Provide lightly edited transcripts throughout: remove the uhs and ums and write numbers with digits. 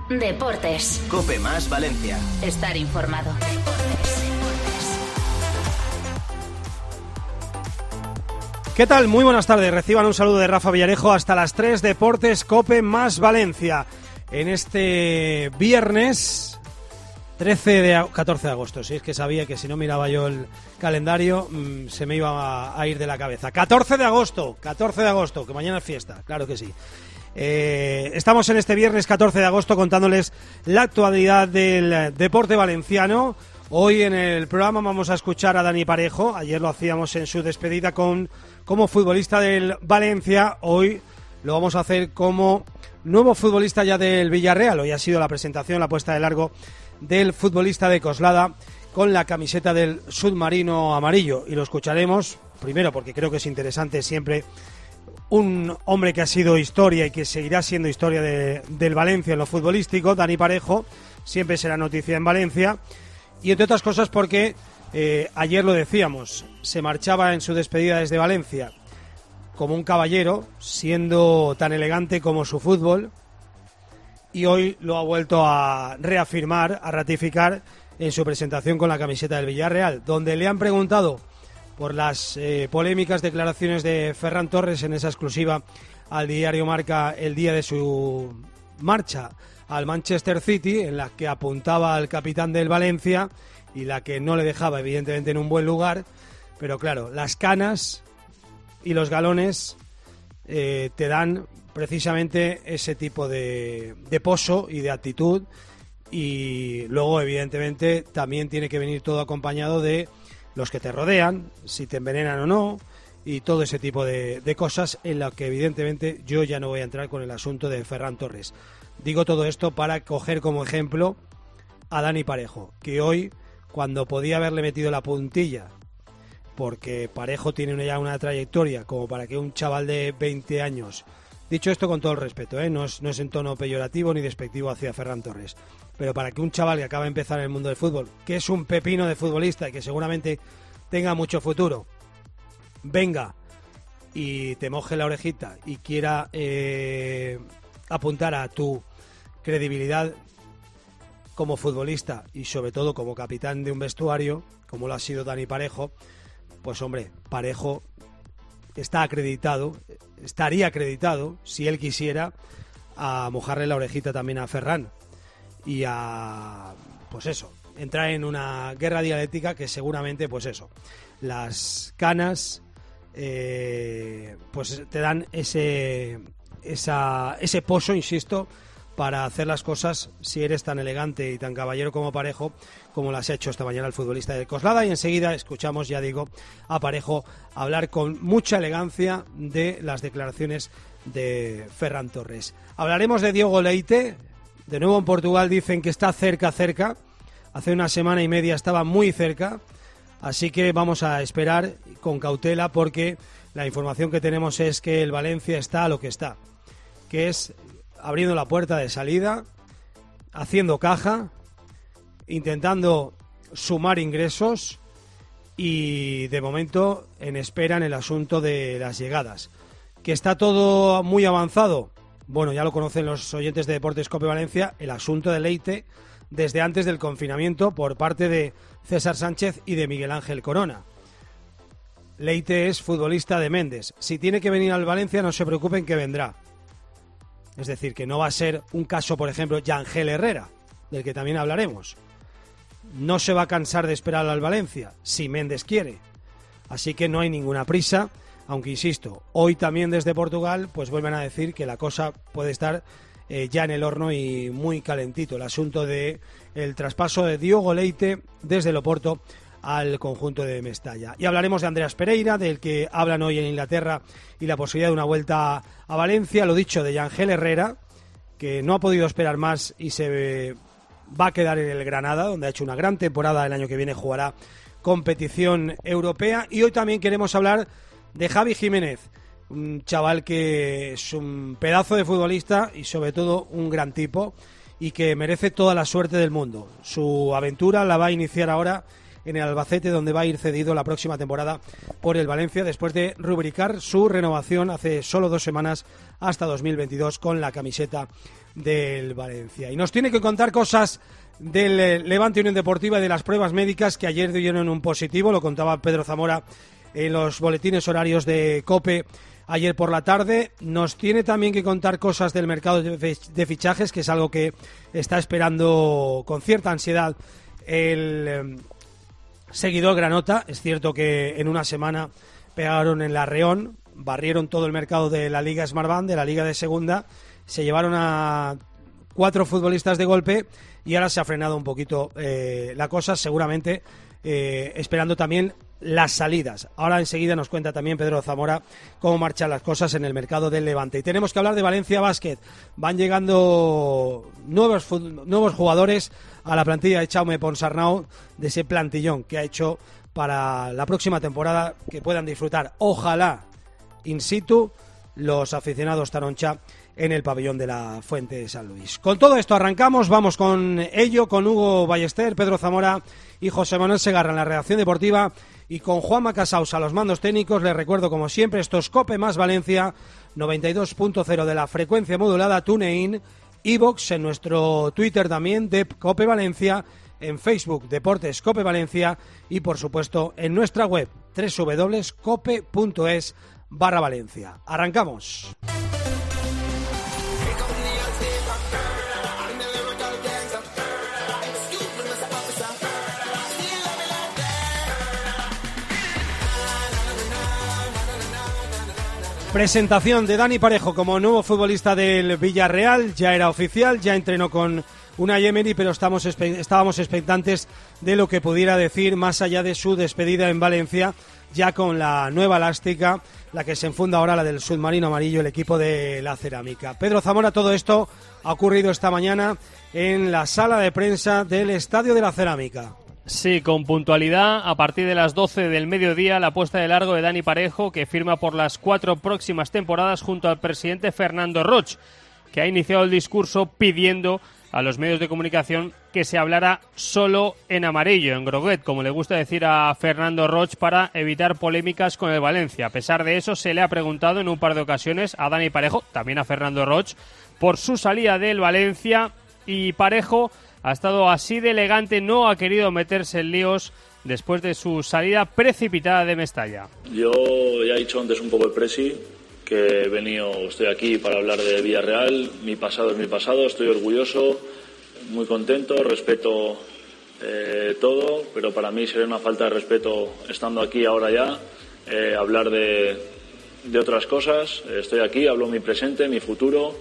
Deportes. COPE más Valencia. Estar informado. ¿Qué tal? Muy buenas tardes. Reciban un saludo de Rafa Villarejo hasta las 3. Deportes COPE más Valencia. En este viernes 14 de agosto. Si es que sabía que si no miraba yo el calendario se me iba a ir de la cabeza. 14 de agosto, que mañana es fiesta, claro que sí. Estamos en este viernes 14 de agosto contándoles la actualidad del deporte valenciano. Hoy en el programa vamos a escuchar a Dani Parejo. Ayer lo hacíamos en su despedida como futbolista del Valencia. Hoy lo vamos a hacer como nuevo futbolista ya del Villarreal. Hoy ha sido la presentación, la puesta de largo del futbolista de Coslada con la camiseta del submarino amarillo. Y lo escucharemos, primero porque creo que es interesante siempre un hombre que ha sido historia y que seguirá siendo historia del Valencia en lo futbolístico. Dani Parejo siempre será noticia en Valencia. Y entre otras cosas porque ayer lo decíamos, se marchaba en su despedida desde Valencia como un caballero, siendo tan elegante como su fútbol, y hoy lo ha vuelto a reafirmar, a ratificar en su presentación con la camiseta del Villarreal, donde le han preguntado por las polémicas declaraciones de Ferran Torres en esa exclusiva al diario Marca el día de su marcha al Manchester City, en la que apuntaba al capitán del Valencia y la que no le dejaba evidentemente en un buen lugar. Pero claro, las canas y los galones te dan precisamente ese tipo de poso y de actitud, y luego evidentemente también tiene que venir todo acompañado de los que te rodean, si te envenenan o no, y todo ese tipo de cosas en las que evidentemente yo ya no voy a entrar con el asunto de Ferran Torres. Digo todo esto para coger como ejemplo a Dani Parejo, que hoy, cuando podía haberle metido la puntilla, porque Parejo tiene ya una trayectoria como para que un chaval de 20 años, dicho esto con todo el respeto, no es en tono peyorativo ni despectivo hacia Ferran Torres, pero para que un chaval que acaba de empezar en el mundo del fútbol, que es un pepino de futbolista y que seguramente tenga mucho futuro, venga y te moje la orejita y quiera apuntar a tu credibilidad como futbolista y sobre todo como capitán de un vestuario, como lo ha sido Dani Parejo, pues hombre, Parejo estaría acreditado, si él quisiera, a mojarle la orejita también a Ferran y a, pues eso, entrar en una guerra dialéctica que seguramente, pues eso, las canas pues te dan ese pozo, insisto, para hacer las cosas, si eres tan elegante y tan caballero como Parejo, como las ha hecho esta mañana el futbolista de Coslada. Y enseguida escuchamos, ya digo, a Parejo hablar con mucha elegancia de las declaraciones de Ferran Torres. Hablaremos de Diogo Leite. De nuevo en Portugal dicen que está cerca. Hace una semana y media estaba muy cerca. Así que vamos a esperar con cautela, porque la información que tenemos es que el Valencia está a lo que está, que es abriendo la puerta de salida, haciendo caja, intentando sumar ingresos y de momento en espera en el asunto de las llegadas. ¿Que está todo muy avanzado? Bueno, ya lo conocen los oyentes de Deportes COPE Valencia, el asunto de Leite desde antes del confinamiento por parte de César Sánchez y de Miguel Ángel Corona. Leite es futbolista de Méndez. Si tiene que venir al Valencia, no se preocupen, que vendrá. Es decir, que no va a ser un caso, por ejemplo, Yangel Herrera, del que también hablaremos. No se va a cansar de esperar al Valencia, si Méndez quiere. Así que no hay ninguna prisa, aunque insisto, hoy también desde Portugal pues vuelven a decir que la cosa puede estar ya en el horno y muy calentito. El asunto de el traspaso de Diogo Leite desde el Oporto al conjunto de Mestalla. Y hablaremos de Andreas Pereira, del que hablan hoy en Inglaterra, y la posibilidad de una vuelta a Valencia. Lo dicho de Yangel Herrera, que no ha podido esperar más y se va a quedar en el Granada, donde ha hecho una gran temporada. El año que viene jugará competición europea. Y hoy también queremos hablar de Javi Jiménez, un chaval que es un pedazo de futbolista y sobre todo un gran tipo, y que merece toda la suerte del mundo. Su aventura la va a iniciar ahora en el Albacete, donde va a ir cedido la próxima temporada por el Valencia, después de rubricar su renovación hace solo 2 semanas hasta 2022 con la camiseta del Valencia. Y nos tiene que contar cosas del Levante Unión Deportiva y de las pruebas médicas que ayer dieron un positivo, lo contaba Pedro Zamora en los boletines horarios de COPE ayer por la tarde. Nos tiene también que contar cosas del mercado de fichajes, que es algo que está esperando con cierta ansiedad el seguidor granota. Es cierto que en una semana pegaron en la Reón, barrieron todo el mercado de la Liga Smartbank, de la Liga de Segunda, se llevaron a 4 futbolistas de golpe y ahora se ha frenado un poquito la cosa, seguramente esperando también las salidas. Ahora enseguida nos cuenta también Pedro Zamora cómo marchan las cosas en el mercado del Levante. Y tenemos que hablar de Valencia Basket. Van llegando nuevos jugadores a la plantilla de Jaume Ponsarnau, de ese plantillón que ha hecho para la próxima temporada, que puedan disfrutar, ojalá, in situ, los aficionados taroncha en el pabellón de la Fuente de San Luis. Con todo esto arrancamos, vamos con ello, con Hugo Ballester, Pedro Zamora y José Manuel Segarra en la redacción deportiva, y con Juanma Casaus a los mandos técnicos. Les recuerdo, como siempre, esto es COPE más Valencia, 92.0 de la frecuencia modulada, TuneIn, iVoox, en nuestro Twitter también de COPE Valencia, en Facebook Deportes COPE Valencia y, por supuesto, en nuestra web www.cope.es/Valencia. Arrancamos. Presentación de Dani Parejo como nuevo futbolista del Villarreal. Ya era oficial, ya entrenó con Unai Emery, pero estábamos expectantes de lo que pudiera decir más allá de su despedida en Valencia, ya con la nueva elástica, la que se enfunda ahora, la del submarino amarillo, el equipo de la Cerámica. Pedro Zamora, todo esto ha ocurrido esta mañana en la sala de prensa del Estadio de la Cerámica. Sí, con puntualidad, a partir de las 12 del mediodía, la puesta de largo de Dani Parejo, que firma por las 4 próximas temporadas junto al presidente Fernando Roig, que ha iniciado el discurso pidiendo a los medios de comunicación que se hablara solo en amarillo, en groguet, como le gusta decir a Fernando Roig, para evitar polémicas con el Valencia. A pesar de eso, se le ha preguntado en un par de ocasiones a Dani Parejo, también a Fernando Roig, por su salida del Valencia, y Parejo ha estado así de elegante, no ha querido meterse en líos después de su salida precipitada de Mestalla. Yo ya he dicho antes un poco el presi, que estoy aquí para hablar de Villarreal. Mi pasado es mi pasado, estoy orgulloso, muy contento, respeto todo, pero para mí sería una falta de respeto estando aquí ahora ya, hablar de otras cosas. Estoy aquí, hablo mi presente, mi futuro.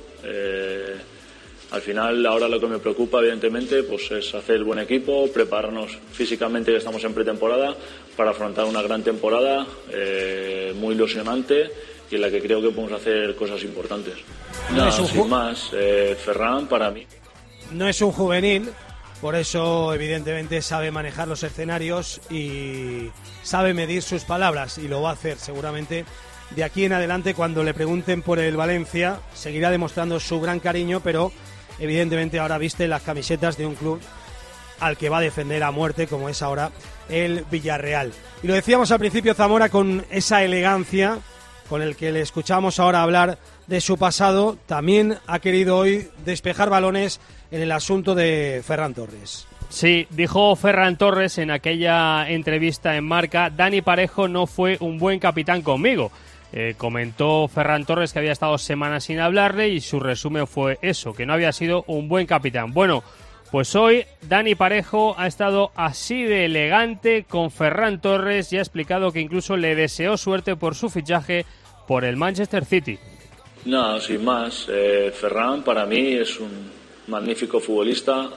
Al final, ahora lo que me preocupa, evidentemente, pues es hacer el buen equipo, prepararnos físicamente, que estamos en pretemporada, para afrontar una gran temporada muy ilusionante y en la que creo que podemos hacer cosas importantes. Sin más, Ferran, para mí. No es un juvenil, por eso, evidentemente, sabe manejar los escenarios y sabe medir sus palabras, y lo va a hacer seguramente de aquí en adelante. Cuando le pregunten por el Valencia, seguirá demostrando su gran cariño, pero evidentemente ahora viste las camisetas de un club al que va a defender a muerte, como es ahora el Villarreal. Y lo decíamos al principio, Zamora, con esa elegancia con el que le escuchamos ahora hablar de su pasado, también ha querido hoy despejar balones en el asunto de Ferran Torres. Sí, dijo Ferran Torres en aquella entrevista en Marca: Dani Parejo no fue un buen capitán conmigo. Comentó Ferran Torres que había estado semanas sin hablarle y su resumen fue eso, que no había sido un buen capitán. Bueno, pues hoy Dani Parejo ha estado así de elegante con Ferran Torres y ha explicado que incluso le deseó suerte por su fichaje por el Manchester City. No, sin más, Ferran para mí es un magnífico futbolista.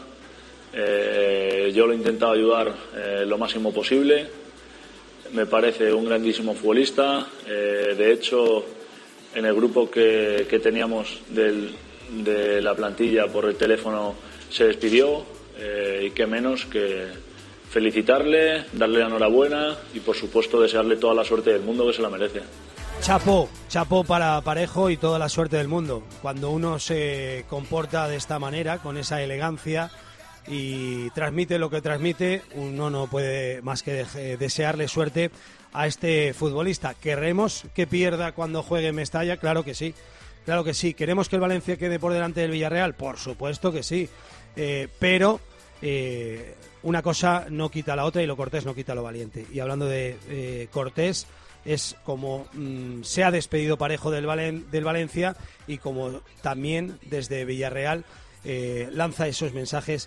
Yo lo he intentado ayudar lo máximo posible. Me parece un grandísimo futbolista. De hecho, en el grupo que teníamos de la plantilla por el teléfono se despidió, y qué menos que felicitarle, darle la enhorabuena y, por supuesto, desearle toda la suerte del mundo, que se la merece. Chapó para Parejo y toda la suerte del mundo. Cuando uno se comporta de esta manera, con esa elegancia, y transmite lo que transmite, uno no puede más que desearle suerte a este futbolista. ¿Queremos que pierda cuando juegue en Mestalla? Claro que sí. Claro que sí. ¿Queremos que el Valencia quede por delante del Villarreal? Por supuesto que sí. Pero una cosa no quita la otra y lo cortés no quita lo valiente. Y hablando de Cortés, es como se ha despedido Parejo del Valencia y como también desde Villarreal lanza esos mensajes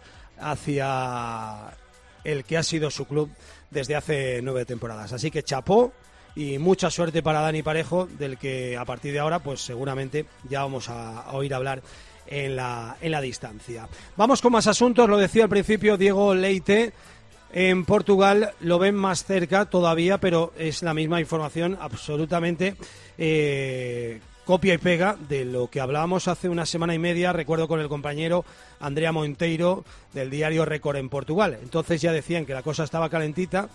hacia el que ha sido su club desde hace 9 temporadas. Así que chapó y mucha suerte para Dani Parejo, del que a partir de ahora pues seguramente ya vamos a oír hablar en la distancia. Vamos con más asuntos. Lo decía al principio Diego Leite. En Portugal lo ven más cerca todavía, pero es la misma información absolutamente copia y pega de lo que hablábamos hace una semana y media, recuerdo, con el compañero Andrea Monteiro del diario Record en Portugal. Entonces ya decían que la cosa estaba calentita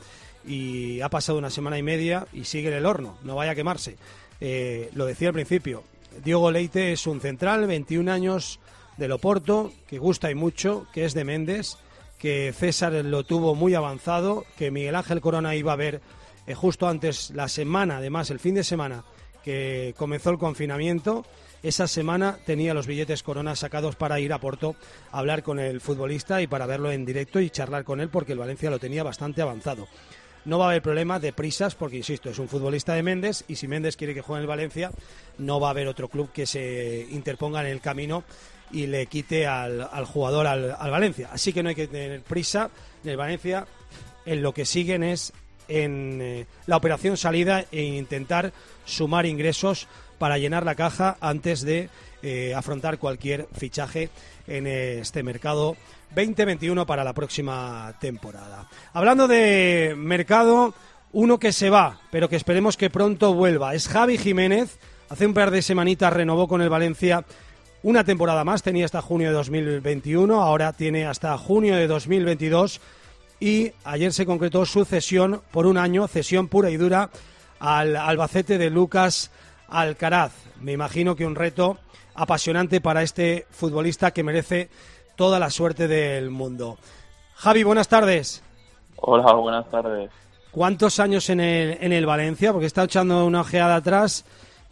y ha pasado una semana y media y sigue en el horno, no vaya a quemarse. Lo decía al principio, Diego Leite es un central, 21 años, del Oporto, que gusta y mucho, que es de Mendes, que César lo tuvo muy avanzado, que Miguel Ángel Corona iba a ver justo antes la semana, además el fin de semana que comenzó el confinamiento. Esa semana tenía los billetes Corona sacados para ir a Porto a hablar con el futbolista y para verlo en directo y charlar con él, porque el Valencia lo tenía bastante avanzado. No va a haber problema de prisas porque, insisto, es un futbolista de Mendes y si Mendes quiere que juegue en el Valencia no va a haber otro club que se interponga en el camino y le quite al jugador al Valencia. Así que no hay que tener prisa en el Valencia. En lo que siguen es en la operación salida e intentar sumar ingresos para llenar la caja antes de afrontar cualquier fichaje en este mercado 2021 para la próxima temporada. Hablando de mercado, uno que se va, pero que esperemos que pronto vuelva, es Javi Jiménez. Hace un par de semanitas renovó con el Valencia una temporada más, tenía hasta junio de 2021, ahora tiene hasta junio de 2022 y ayer se concretó su cesión por un año, cesión pura y dura al Albacete de Lucas Alcaraz. Me imagino que un reto apasionante para este futbolista que merece toda la suerte del mundo. Javi, buenas tardes. Hola, buenas tardes. ¿Cuántos años en el Valencia? Porque está echando una ojeada atrás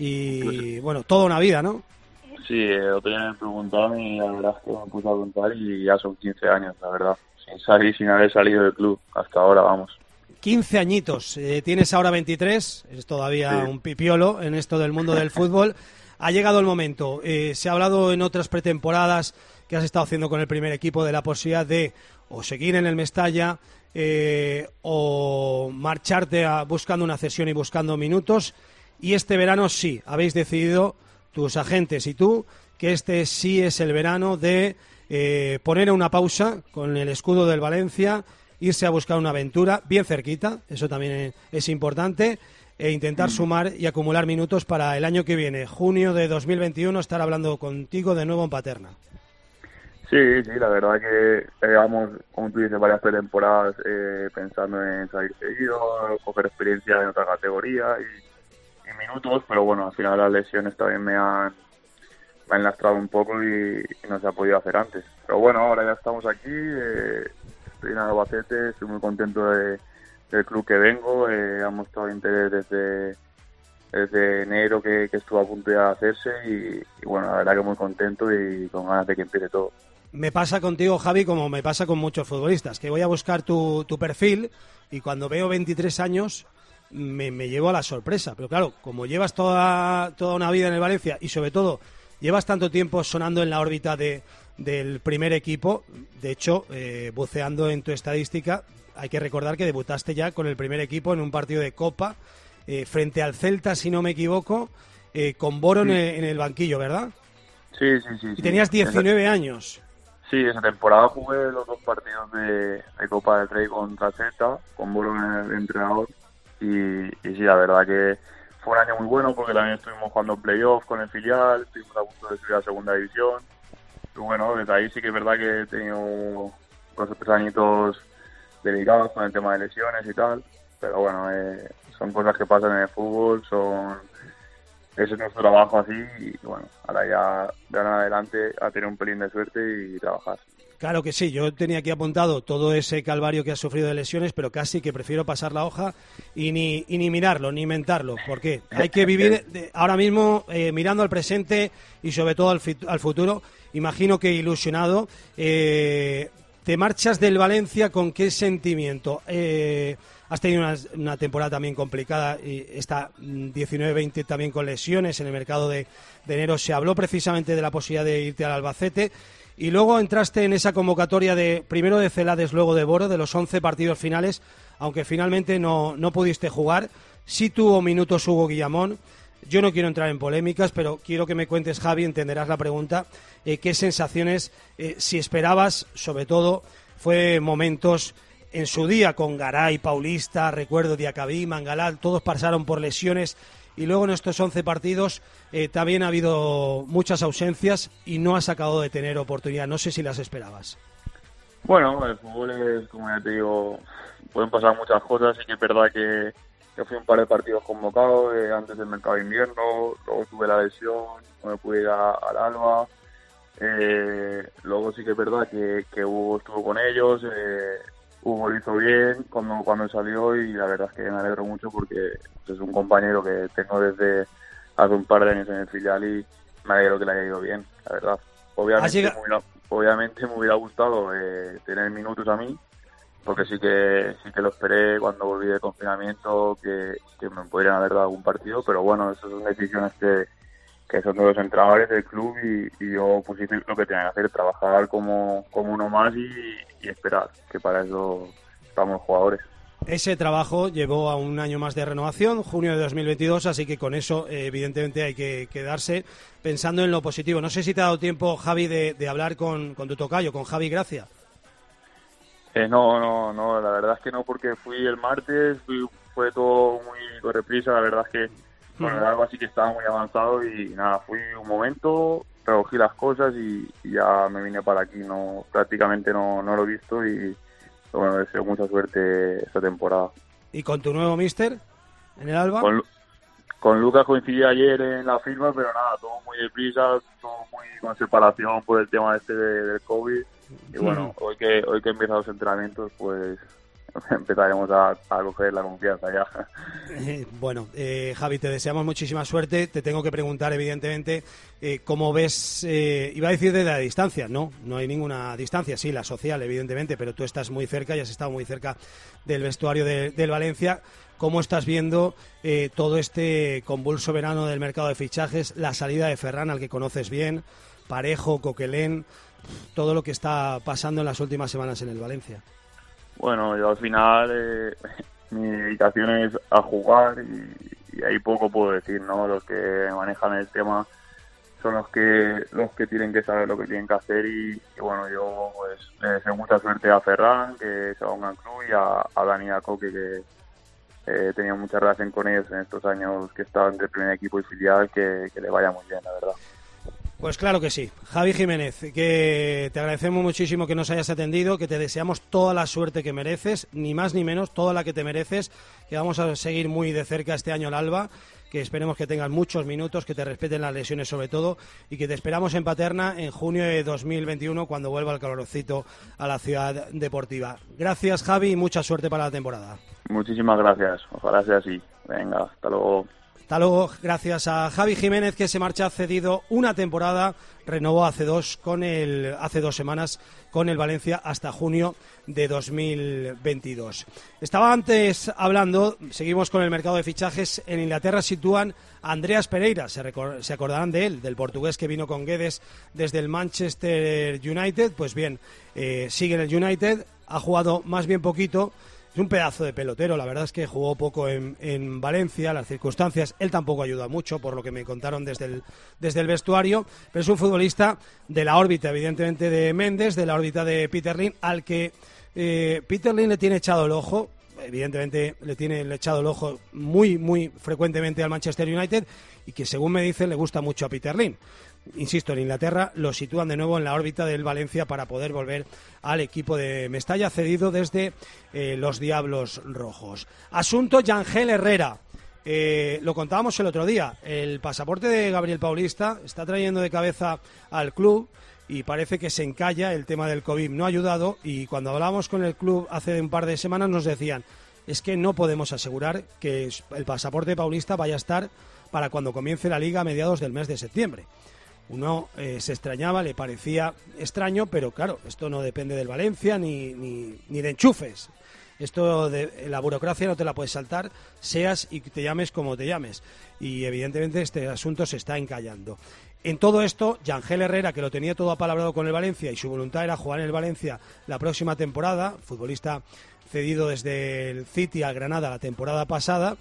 y, bueno, toda una vida, ¿no? Sí, otro día me preguntaron y la verdad es que me puse a contar y ya son 15 años, la verdad. Sin haber salido del club hasta ahora, vamos. 15 añitos, tienes ahora 23, eres todavía un pipiolo en esto del mundo del fútbol. Ha llegado el momento, se ha hablado en otras pretemporadas que has estado haciendo con el primer equipo de la posibilidad de o seguir en el Mestalla o marcharte buscando una cesión y buscando minutos, y este verano sí, habéis decidido, tus agentes y tú, que este sí es el verano de poner una pausa con el escudo del Valencia, irse a buscar una aventura bien cerquita, eso también es importante, e intentar sumar y acumular minutos para el año que viene, junio de 2021, estar hablando contigo de nuevo en Paterna. Sí, la verdad que llevamos, como tú dices, varias pretemporadas pensando en salir seguido, coger experiencia en otra categoría y minutos, pero bueno, al final las lesiones también me han lastrado un poco y no se ha podido hacer antes. Pero bueno, ahora ya estamos aquí, estoy en Albacete, estoy muy contento del club que vengo, ha mostrado interés desde enero que estuvo a punto de hacerse y bueno, la verdad que muy contento y con ganas de que empiece todo. Me pasa contigo, Javi, como me pasa con muchos futbolistas, que voy a buscar tu perfil y cuando veo 23 años me llevo a la sorpresa. Pero claro, como llevas toda una vida en el Valencia y sobre todo llevas tanto tiempo sonando en la órbita del primer equipo, de hecho, buceando en tu estadística, hay que recordar que debutaste ya con el primer equipo en un partido de Copa frente al Celta, si no me equivoco, con Boro en el banquillo, ¿verdad? Sí. Y tenías 19 años. Sí, esa temporada jugué los 2 partidos de Copa del Rey contra Celta, con Boro en el entrenador, y sí, la verdad que fue un año muy bueno porque también estuvimos jugando playoff con el filial, estuvimos a punto de subir a segunda división, y bueno, desde ahí sí que es verdad que he tenido unos 3 añitos delicados con el tema de lesiones y tal, pero bueno, son cosas que pasan en el fútbol, son ese es nuestro trabajo así y bueno, ahora ya de ahora en adelante a tener un pelín de suerte y trabajar. Claro que sí, yo tenía aquí apuntado todo ese calvario que has sufrido de lesiones, pero casi que prefiero pasar la hoja y ni mirarlo, ni mentarlo, porque hay que vivir ahora mismo mirando al presente y sobre todo al futuro. Imagino que ilusionado. Te marchas del Valencia, ¿con qué sentimiento? Has tenido una temporada también complicada, y esta 19-20 también con lesiones en el mercado de enero. Se habló precisamente de la posibilidad de irte al Albacete. Y luego entraste en esa convocatoria primero de Celades, luego de Boro, de los 11 partidos finales, aunque finalmente no pudiste jugar. Sí tuvo minutos Hugo Guillamón. Yo no quiero entrar en polémicas, pero quiero que me cuentes, Javi, entenderás la pregunta. ¿Qué sensaciones, si esperabas, sobre todo, fue momentos en su día con Garay, Paulista, recuerdo Diacabí, Mangalal, todos pasaron por lesiones? Y luego en estos 11 partidos también ha habido muchas ausencias y no has acabado de tener oportunidad. No sé si las esperabas. Bueno, el fútbol es, como ya te digo, pueden pasar muchas cosas. Sí que es verdad que fui un par de partidos convocados antes del mercado de invierno. Luego tuve la lesión, no me pude ir al Alba. Luego sí que es verdad que Hugo estuvo con ellos. Hugo lo hizo bien cuando salió y la verdad es que me alegro mucho porque es un compañero que tengo desde hace un par de años en el filial y me alegro que le haya ido bien, la verdad. Obviamente me hubiera gustado tener minutos a mí, porque sí que lo esperé cuando volví de confinamiento que me pudieran haber dado algún partido, pero bueno, esas son decisiones que son de los entrenadores del club y yo pues hice lo que tenía que hacer, trabajar como uno más y esperar, que para eso estamos los jugadores. Ese trabajo llevó a un año más de renovación, junio de 2022, así que con eso evidentemente hay que quedarse pensando en lo positivo. No sé si te ha dado tiempo, Javi, de hablar con tu tocayo, con Javi Gracia. No, la verdad es que no, porque fui el martes, fue todo muy con reprisa, la verdad es que bueno, algo así que estaba muy avanzado y nada, fui un momento, recogí las cosas y ya me vine para aquí, prácticamente no lo he visto y bueno, deseo mucha suerte esta temporada. ¿Y con tu nuevo míster en el Alba? Con Lucas coincidí ayer en la firma, pero nada, todo muy deprisa, todo muy con separación por el tema del COVID y bueno, hoy que empiezan los entrenamientos pues empezaremos a coger la confianza ya. Bueno, Javi, te deseamos muchísima suerte. Te tengo que preguntar, evidentemente, cómo ves, iba a decir desde la distancia, no hay ninguna distancia, sí, la social, evidentemente, pero tú estás muy cerca y has estado muy cerca del vestuario del Valencia. ¿Cómo estás viendo todo este convulso verano del mercado de fichajes, la salida de Ferran, al que conoces bien, Parejo, Coquelén, todo lo que está pasando en las últimas semanas en el Valencia? Bueno, yo al final mi dedicación es a jugar y ahí poco puedo decir, ¿no? Los que manejan el tema son los que tienen que saber lo que tienen que hacer y bueno, yo pues le deseo mucha suerte a Ferran, que se va a un gran club, y a Dani y a Coque, que he tenido mucha relación con ellos en estos años que he estado entre el primer equipo y filial, que le vaya muy bien, la verdad. Pues claro que sí. Javi Jiménez, que te agradecemos muchísimo que nos hayas atendido, que te deseamos toda la suerte que mereces, ni más ni menos, toda la que te mereces, que vamos a seguir muy de cerca este año el Alba, que esperemos que tengas muchos minutos, que te respeten las lesiones sobre todo, y que te esperamos en Paterna en junio de 2021 cuando vuelva el calorcito a la ciudad deportiva. Gracias, Javi, y mucha suerte para la temporada. Muchísimas gracias, ojalá sea así. Venga, hasta luego. Hasta luego, gracias a Javi Jiménez, que se marcha cedido una temporada, renovó hace 2 semanas con el Valencia hasta junio de 2022. Estaba antes hablando, seguimos con el mercado de fichajes. En Inglaterra sitúan a Andreas Pereira, se acordarán de él, del portugués que vino con Guedes desde el Manchester United. Pues bien, sigue en el United, ha jugado más bien poquito. Es un pedazo de pelotero, la verdad es que jugó poco en Valencia, las circunstancias, él tampoco ayuda mucho, por lo que me contaron desde el vestuario, pero es un futbolista de la órbita, evidentemente, de Méndez, de la órbita de Peter Lim, al que Peter Lim le tiene echado el ojo, evidentemente le echado el ojo muy, muy frecuentemente al Manchester United, y que según me dicen le gusta mucho a Peter Lim. Insisto, en Inglaterra lo sitúan de nuevo en la órbita del Valencia para poder volver al equipo de Mestalla, cedido desde los Diablos Rojos. Asunto Yangel Herrera. Lo contábamos el otro día, el pasaporte de Gabriel Paulista está trayendo de cabeza al club y parece que se encalla el tema del COVID. No ha ayudado, y cuando hablábamos con el club hace un par de semanas nos decían, es que no podemos asegurar que el pasaporte Paulista vaya a estar para cuando comience la Liga a mediados del mes de septiembre. Uno se extrañaba, le parecía extraño, pero claro, esto no depende del Valencia ni de enchufes. Esto de la burocracia no te la puedes saltar, seas y te llames como te llames. Y evidentemente este asunto se está encallando. En todo esto, Yangel Herrera, que lo tenía todo apalabrado con el Valencia y su voluntad era jugar en el Valencia la próxima temporada, futbolista cedido desde el City al Granada la temporada pasada,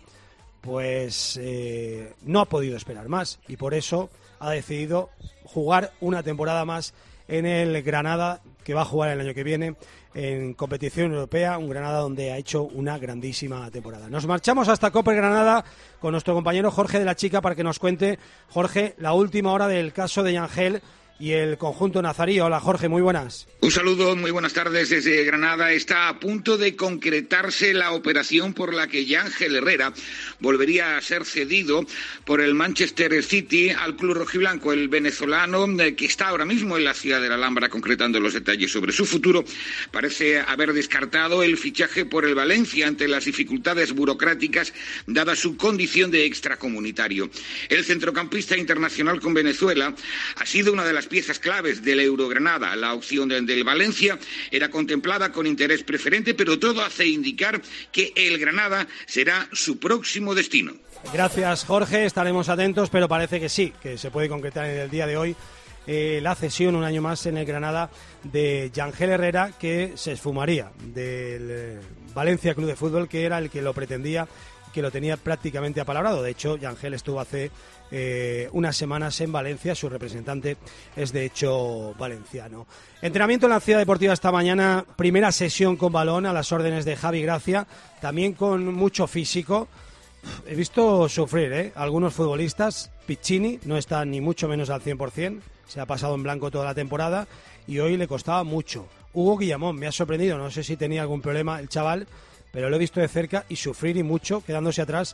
pues no ha podido esperar más y por eso ha decidido jugar una temporada más en el Granada, que va a jugar el año que viene en competición europea, un Granada donde ha hecho una grandísima temporada. Nos marchamos hasta Cope Granada con nuestro compañero Jorge de la Chica para que nos cuente, Jorge, la última hora del caso de Yangel y el conjunto nazarí. Hola Jorge, muy buenas. Un saludo, muy buenas tardes desde Granada. Está a punto de concretarse la operación por la que Yangel Herrera volvería a ser cedido por el Manchester City al club rojiblanco. El venezolano, que está ahora mismo en la ciudad de la Alhambra concretando los detalles sobre su futuro, parece haber descartado el fichaje por el Valencia ante las dificultades burocráticas dada su condición de extracomunitario. El centrocampista internacional con Venezuela ha sido una de las piezas claves del Eurogranada. La opción del Valencia era contemplada con interés preferente, pero todo hace indicar que el Granada será su próximo destino. Gracias Jorge, estaremos atentos, pero parece que sí, que se puede concretar en el día de hoy la cesión un año más en el Granada de Yangel Herrera, que se esfumaría del Valencia Club de Fútbol, que era el que lo pretendía, que lo tenía prácticamente apalabrado. De hecho, Yangel estuvo hace unas semanas en Valencia, su representante es de hecho valenciano. Entrenamiento en la Ciudad Deportiva esta mañana, primera sesión con balón a las órdenes de Javi Gracia, también con mucho físico. He visto sufrir algunos futbolistas. Piccini no está ni mucho menos al 100%, se ha pasado en blanco toda la temporada y hoy le costaba mucho. Hugo Guillamón me ha sorprendido, no sé si tenía algún problema el chaval, pero lo he visto de cerca y sufrir y mucho, quedándose atrás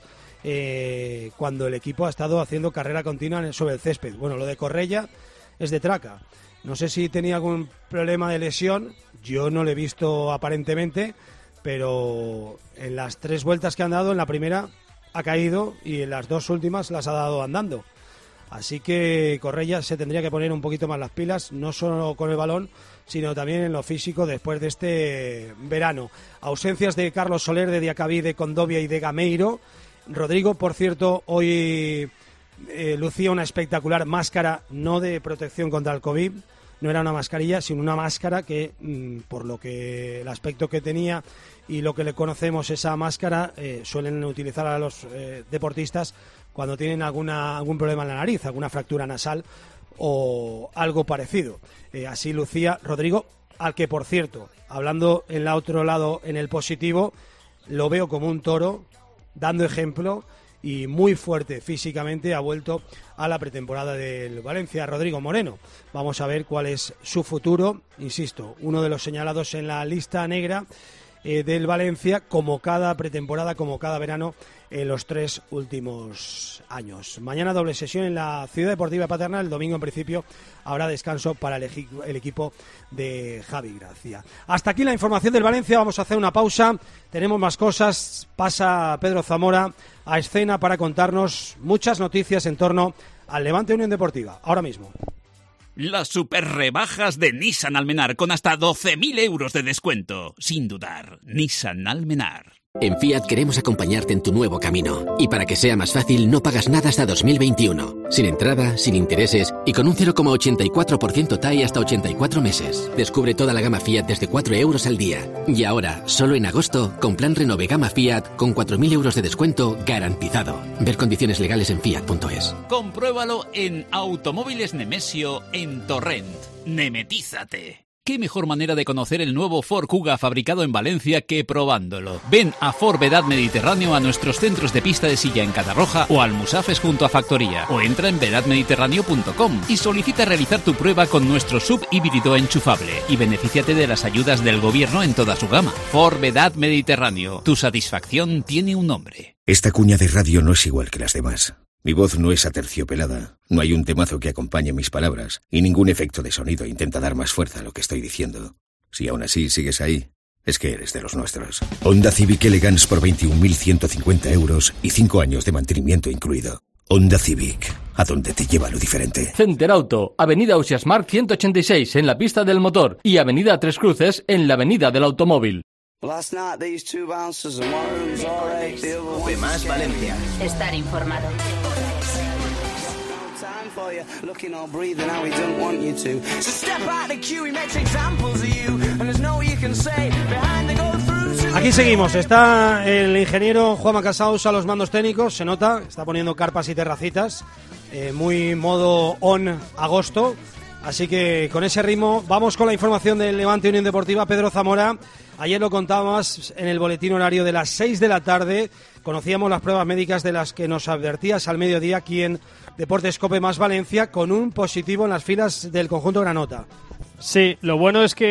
cuando el equipo ha estado haciendo carrera continua sobre el césped. Bueno, lo de Correia es de traca. No sé si tenía algún problema de lesión, yo no lo he visto aparentemente, pero en las 3 vueltas que han dado, en la primera ha caído y en las 2 últimas las ha dado andando. Así que Correia se tendría que poner un poquito más las pilas, no solo con el balón, sino también en lo físico después de este verano. Ausencias de Carlos Soler, de Diacabí, de Condovia y de Gameiro. Rodrigo, por cierto, hoy lucía una espectacular máscara, no de protección contra el COVID, no era una mascarilla, sino una máscara que, por lo que el aspecto que tenía y lo que le conocemos, esa máscara suelen utilizar a los deportistas cuando tienen algún problema en la nariz, alguna fractura nasal o algo parecido. Así lucía Rodrigo, al que, por cierto, hablando en el otro lado, en el positivo, lo veo como un toro, dando ejemplo y muy fuerte físicamente, ha vuelto a la pretemporada del Valencia. Rodrigo Moreno, vamos a ver cuál es su futuro, insisto, uno de los señalados en la lista negra del Valencia, como cada pretemporada, como cada verano en los 3 últimos años. Mañana doble sesión en la Ciudad Deportiva Paternal, el domingo en principio habrá descanso para el equipo de Javi Gracia. Hasta aquí la información del Valencia, vamos a hacer una pausa, tenemos más cosas, pasa Pedro Zamora a escena para contarnos muchas noticias en torno al Levante Unión Deportiva, ahora mismo. Las super rebajas de Nissan Almenar con hasta 12.000 euros de descuento. Sin dudar, Nissan Almenar. En Fiat queremos acompañarte en tu nuevo camino. Y para que sea más fácil, no pagas nada hasta 2021. Sin entrada, sin intereses y con un 0,84% TAE hasta 84 meses. Descubre toda la gama Fiat desde 4 euros al día. Y ahora, solo en agosto, con plan Renove Gama Fiat con 4.000 euros de descuento garantizado. Ver condiciones legales en fiat.es. Compruébalo en Automóviles Nemesio en Torrent. Nemetízate. ¿Qué mejor manera de conocer el nuevo Ford Kuga fabricado en Valencia que probándolo? Ven a Ford Vedad Mediterráneo, a nuestros centros de pista de silla en Catarroja o al Musafes junto a Factoría, o entra en vedadmediterráneo.com y solicita realizar tu prueba con nuestro sub híbrido enchufable y benefíciate de las ayudas del gobierno en toda su gama. Ford Vedad Mediterráneo, tu satisfacción tiene un nombre. Esta cuña de radio no es igual que las demás. Mi voz no es aterciopelada, no hay un temazo que acompañe mis palabras y ningún efecto de sonido intenta dar más fuerza a lo que estoy diciendo. Si aún así sigues ahí, es que eres de los nuestros. Honda Civic Elegance por 21.150 euros y 5 años de mantenimiento incluido. Honda Civic, a donde te lleva lo diferente. Center Auto, Avenida Ausias Marc 186 en la pista del motor y Avenida Tres Cruces en la Avenida del Automóvil. Más Valencia. Estar informado. Aquí seguimos, está el ingeniero Juanma Casaus a los mandos técnicos, se nota, está poniendo carpas y terracitas, muy modo on agosto, así que con ese ritmo vamos con la información del Levante Unión Deportiva. Pedro Zamora, ayer lo contábamos en el boletín horario de las 6 de la tarde, conocíamos las pruebas médicas de las que nos advertías al mediodía aquí en Deportes Cope Más Valencia, con un positivo en las filas del conjunto granota. Sí, lo bueno es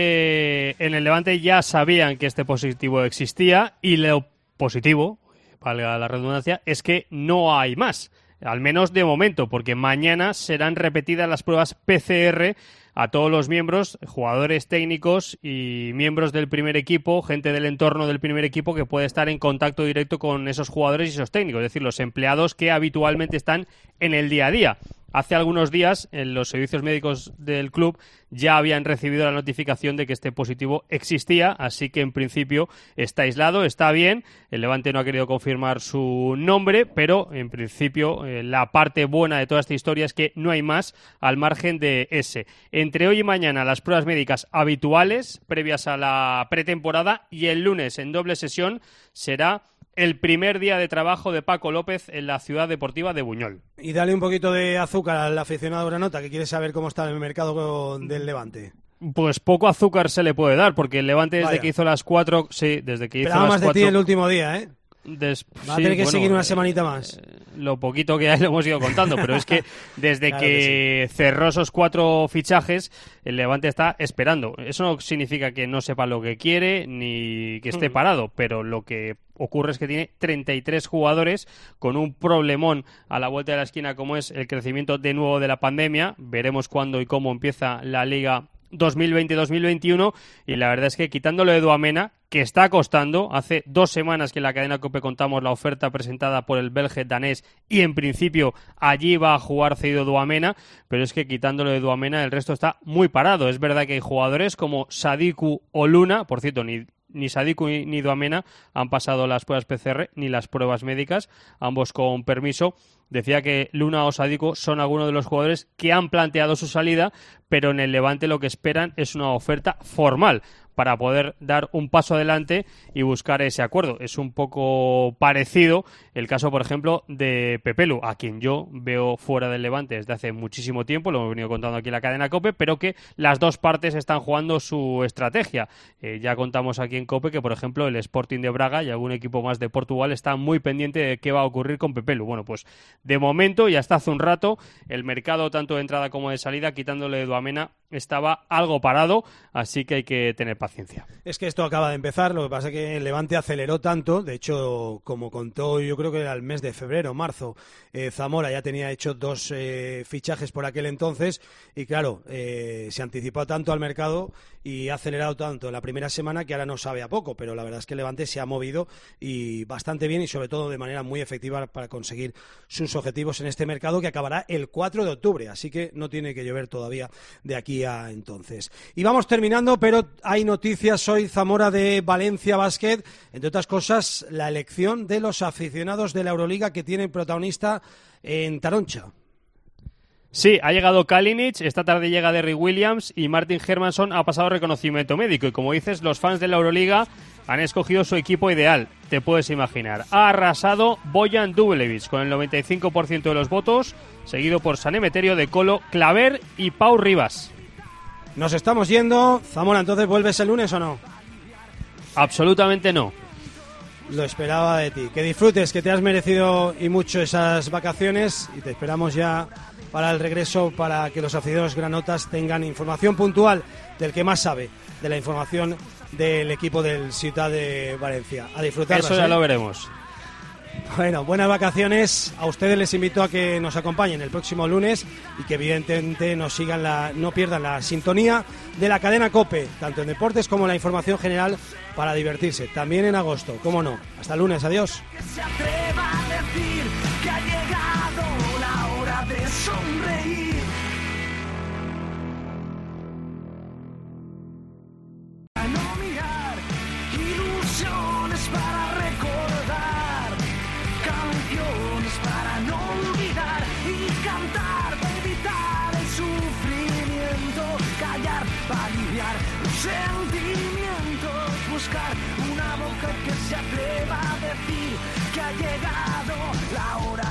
que en el Levante ya sabían que este positivo existía y lo positivo, valga la redundancia, es que no hay más, al menos de momento, porque mañana serán repetidas las pruebas PCR a todos los miembros, jugadores técnicos y miembros del primer equipo, gente del entorno del primer equipo que puede estar en contacto directo con esos jugadores y esos técnicos, es decir, los empleados que habitualmente están en el día a día. Hace algunos días, en los servicios médicos del club ya habían recibido la notificación de que este positivo existía, así que en principio está aislado, está bien. El Levante no ha querido confirmar su nombre, pero en principio la parte buena de toda esta historia es que no hay más al margen de ese. Entre hoy y mañana las pruebas médicas habituales, previas a la pretemporada, y el lunes en doble sesión será el primer día de trabajo de Paco López en la ciudad deportiva de Buñol. Y dale un poquito de azúcar al aficionado granota que quiere saber cómo está el mercado del Levante. Pues poco azúcar se le puede dar, porque el Levante desde que hizo las 4... Sí, desde que hizo las 4... más de ti el último día, ¿eh? Va a tener que seguir una semanita más. Lo poquito que hay lo hemos ido contando, pero es que desde claro que cerró esos 4 fichajes, el Levante está esperando. Eso no significa que no sepa lo que quiere ni que esté parado, pero lo que ocurre es que tiene 33 jugadores con un problemón a la vuelta de la esquina, como es el crecimiento de nuevo de la pandemia. Veremos cuándo y cómo empieza la Liga 2020-2021, y la verdad es que quitándolo de Duamena, que está costando, hace 2 semanas que en la cadena COPE contamos la oferta presentada por el belge danés y en principio allí va a jugar cedido Duamena, pero es que quitándolo de Duamena el resto está muy parado. Es verdad que hay jugadores como Sadiku o Luna, por cierto, ni Sadiku ni Duamena han pasado las pruebas PCR ni las pruebas médicas, ambos con permiso. Decía que Luna o Sadiku son algunos de los jugadores que han planteado su salida, pero en el Levante lo que esperan es una oferta formal para poder dar un paso adelante y buscar ese acuerdo. Es un poco parecido el caso, por ejemplo, de Pepelu, a quien yo veo fuera del Levante desde hace muchísimo tiempo, lo hemos venido contando aquí en la cadena COPE, pero que las dos partes están jugando su estrategia. Ya contamos aquí en COPE que, por ejemplo, el Sporting de Braga y algún equipo más de Portugal está muy pendiente de qué va a ocurrir con Pepelu. Bueno, pues de momento y hasta hace un rato, el mercado tanto de entrada como de salida, quitándole de Duamena, estaba algo parado, así que hay que tener paciencia. Es que esto acaba de empezar, lo que pasa es que el Levante aceleró tanto, de hecho, como contó, yo creo que era el mes de febrero, marzo, Zamora ya tenía hecho 2 fichajes por aquel entonces, y claro, se anticipó tanto al mercado y ha acelerado tanto en la primera semana que ahora no sabe a poco, pero la verdad es que el Levante se ha movido y bastante bien y sobre todo de manera muy efectiva para conseguir sus objetivos en este mercado que acabará el 4 de octubre, así que no tiene que llover todavía de aquí a entonces. Y vamos terminando, pero hay noticias hoy, Zamora, de Valencia Basket, entre otras cosas, la elección de los aficionados de la Euroliga que tienen protagonista en Taroncha. Sí, ha llegado Kalinic, esta tarde llega Derrick Williams y Martin Hermanson ha pasado reconocimiento médico y como dices, los fans de la Euroliga han escogido su equipo ideal, te puedes imaginar. Ha arrasado Bojan Dubljevic con el 95% de los votos, seguido por San Emeterio, De Colo, Claver y Pau Rivas. Nos estamos yendo. Zamora, ¿entonces vuelves el lunes o no? Absolutamente no. Lo esperaba de ti. Que disfrutes, que te has merecido y mucho esas vacaciones y te esperamos ya para el regreso para que los aficionados granotas tengan información puntual del que más sabe, de la información del equipo del Ciutat de Valencia. A disfrutar. Eso ya lo veremos. Bueno, buenas vacaciones. A ustedes les invito a que nos acompañen el próximo lunes y que evidentemente nos sigan no pierdan la sintonía de la cadena COPE, tanto en deportes como en la información general, para divertirse. También en agosto, cómo no. Hasta el lunes, adiós. Que se atreva a decir que ha llegado la hora de sonreír. A no mirar, ilusiones para recordar, canciones para no olvidar y cantar para evitar el sufrimiento, callar para aliviar los sentimientos, buscar una boca que se atreva a decir que ha llegado la hora